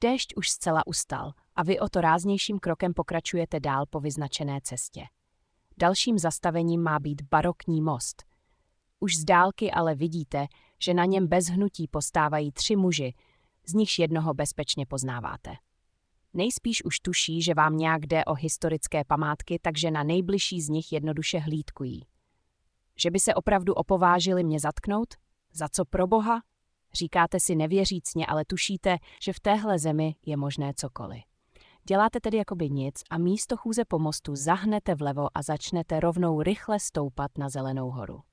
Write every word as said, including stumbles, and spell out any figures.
Déšť už zcela ustal a vy o to ráznějším krokem pokračujete dál po vyznačené cestě. Dalším zastavením má být barokní most. Už z dálky ale vidíte, že na něm bez hnutí postávají tři muži, z nichž jednoho bezpečně poznáváte. Nejspíš už tuší, že vám nějak jde o historické památky, takže na nejbližší z nich jednoduše hlídkují. Že by se opravdu opovážili mě zatknout? Za co pro boha? Říkáte si nevěřícně, ale tušíte, že v téhle zemi je možné cokoliv. Děláte tedy jakoby nic a místo chůze po mostu zahnete vlevo a začnete rovnou rychle stoupat na Zelenou horu.